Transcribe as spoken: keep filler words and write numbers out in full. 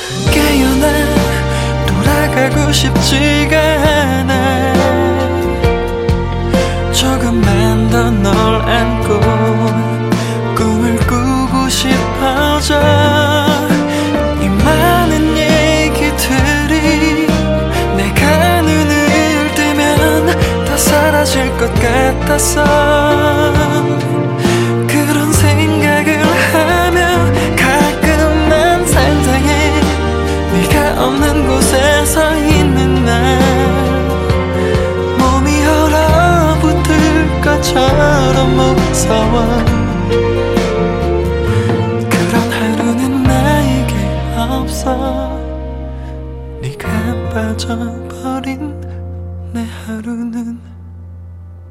깨어나 돌아가고 싶지가 않아. 조금만 더 널 안고 꿈을 꾸고 싶어져. 이 많은 얘기들이 내가 눈을 뜨면 다 사라질 것 같았어. 그런 생각을 하며 가끔 난 상상해. 네가 없는 곳에 서 있는 날 몸이 얼어붙을 것처럼 무서워. 그런 하루는 나에게 없어. 네가 빠져버린 내 하루는